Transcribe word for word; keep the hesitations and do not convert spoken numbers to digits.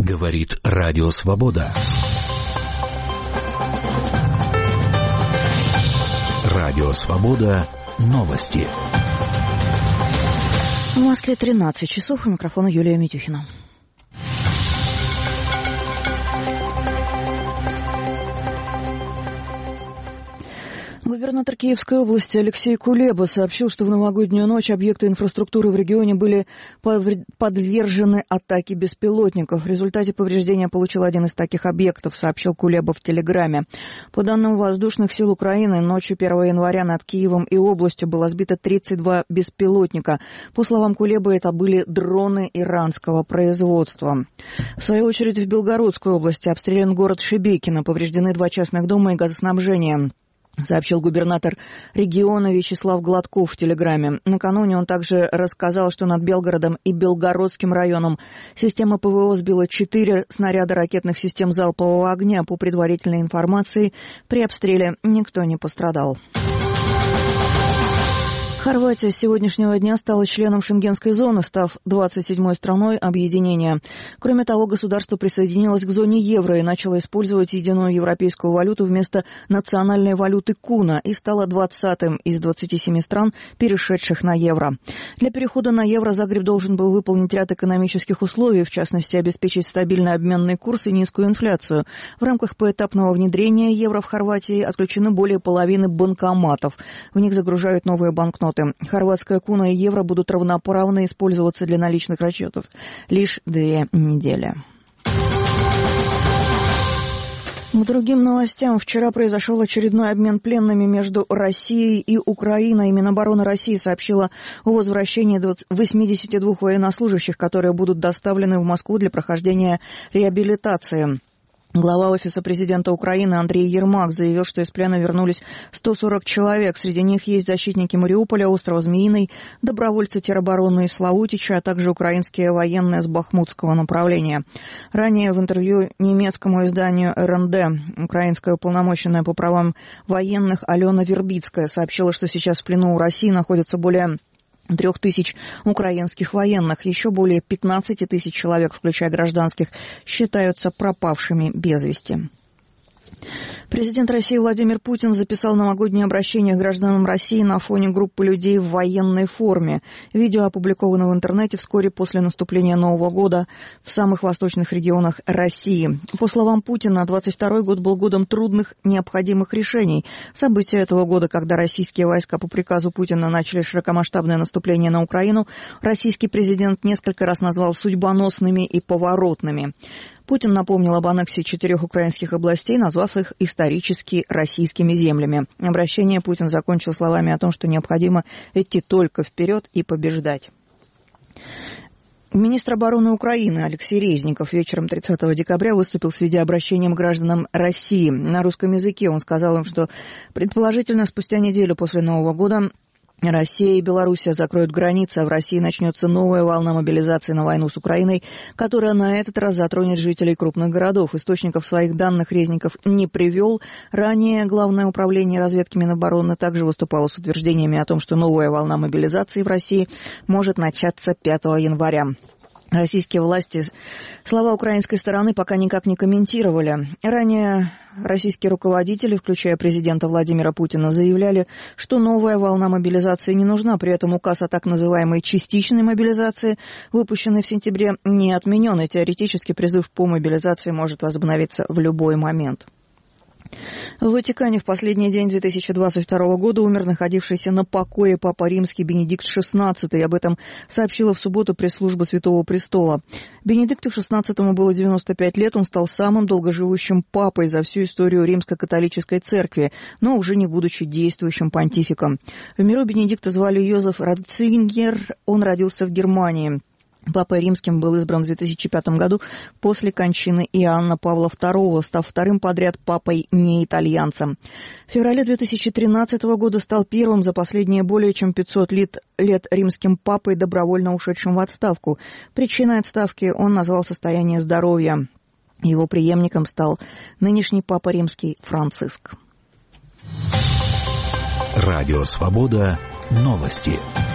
Говорит Радио Свобода. Радио Свобода. Новости. В Москве тринадцать часов. У микрофона Юлия Митюхина. Губернатор Киевской области Алексей Кулеба сообщил, что в новогоднюю ночь объекты инфраструктуры в регионе были подвержены атаке беспилотников. В результате повреждения получил один из таких объектов, сообщил Кулеба в Телеграме. По данным воздушных сил Украины, ночью первого января над Киевом и областью было сбито тридцать два беспилотника. По словам Кулебы, это были дроны иранского производства. В свою очередь, в Белгородской области обстрелян город Шебекино, повреждены два частных дома и газоснабжение, сообщил губернатор региона Вячеслав Гладков в Телеграме. Накануне он также рассказал, что над Белгородом и Белгородским районом система ПВО сбила четыре снаряда ракетных систем залпового огня. По предварительной информации, при обстреле никто не пострадал. Хорватия с сегодняшнего дня стала членом Шенгенской зоны, став двадцать седьмой страной объединения. Кроме того, государство присоединилось к зоне евро и начало использовать единую европейскую валюту вместо национальной валюты куна и стало двадцатым из двадцати семи стран, перешедших на евро. Для перехода на евро Загреб должен был выполнить ряд экономических условий, в частности, обеспечить стабильный обменный курс и низкую инфляцию. В рамках поэтапного внедрения евро в Хорватии отключены более половины банкоматов. В них загружают новые банкноты. Хорватская куна и евро будут равноправно использоваться для наличных расчетов лишь две недели. К другим новостям. Вчера произошел очередной обмен пленными между Россией и Украиной. Минобороны России сообщила о возвращении восьмидесяти двух военнослужащих, которые будут доставлены в Москву для прохождения реабилитации. Глава Офиса президента Украины Андрей Ермак заявил, что из плена вернулись сто сорок человек. Среди них есть защитники Мариуполя, острова Змеиный, добровольцы теробороны из Славутича, а также украинские военные с бахмутского направления. Ранее в интервью немецкому изданию эр эн дэ украинская уполномоченная по правам военных Алена Вербицкая сообщила, что сейчас в плену у России находятся более трех тысяч украинских военных. Еще более пятнадцати тысяч человек, включая гражданских, считаются пропавшими без вести. Президент России Владимир Путин записал новогоднее обращение к гражданам России на фоне группы людей в военной форме. Видео опубликовано в интернете вскоре после наступления Нового года в самых восточных регионах России. По словам Путина, двадцать второй год был годом трудных, необходимых решений. События этого года, когда российские войска по приказу Путина начали широкомасштабное наступление на Украину, российский президент несколько раз назвал судьбоносными и поворотными. Путин напомнил об аннексии четырех украинских областей, назвав их исторически российскими землями. Обращение Путин закончил словами о том, что необходимо идти только вперед и побеждать. Министр обороны Украины Алексей Резников вечером тридцатого декабря выступил с видеообращением к гражданам России. На русском языке он сказал им, что предположительно спустя неделю после Нового года Россия и Белоруссия закроют границы, а в России начнется новая волна мобилизации на войну с Украиной, которая на этот раз затронет жителей крупных городов. Источников своих данных Резников не привел. Ранее Главное управление разведки Минобороны также выступало с утверждениями о том, что новая волна мобилизации в России может начаться пятого января. Российские власти слова украинской стороны пока никак не комментировали. Ранее российские руководители, включая президента Владимира Путина, заявляли, что новая волна мобилизации не нужна. При этом указ о так называемой частичной мобилизации, выпущенный в сентябре, не отменен, и теоретически призыв по мобилизации может возобновиться в любой момент. В Ватикане в последний день две тысячи двадцать второго года умер находившийся на покое Папа Римский Бенедикт шестнадцатый. Об этом сообщила в субботу пресс-служба Святого Престола. Бенедикту шестнадцатому было девяносто пять лет. Он стал самым долгоживущим папой за всю историю Римско-католической церкви, но уже не будучи действующим понтификом. В миру Бенедикта звали Йозеф Ратцингер. Он родился в Германии. Папой Римским был избран в две тысячи пятом году после кончины Иоанна Павла второго, став вторым подряд папой не-итальянцем. В феврале две тысячи тринадцатого года стал первым за последние более чем пятьсот лет, лет римским папой, добровольно ушедшим в отставку. Причиной отставки он назвал состояние здоровья. Его преемником стал нынешний папа римский Франциск. Радио Свобода. Новости.